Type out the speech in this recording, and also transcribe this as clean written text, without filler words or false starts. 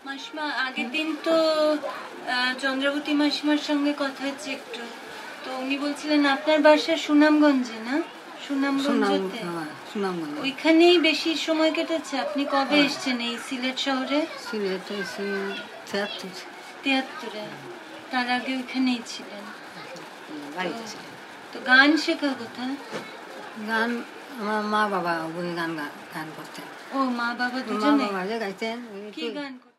মাসিমা আগের দিন তো চন্দ্রাবতী মাসিমার সঙ্গে কথা হচ্ছে একটু, তো উনি বলছিলেন আপনার বাসা সুনামগঞ্জে না? সুনামগঞ্জে ওইখানেই বেশি সময় কেটেছে। আপনি কবে এসছেন এই সিলেট শহরে? সিলেটে 73-এ। তার আগে ওইখানেই ছিলেন। তো গান শেখা কোথায়? গান আমার মা বাবা গান করতেন। ও মা বাবা দুজনে গাইতেন। কি গান?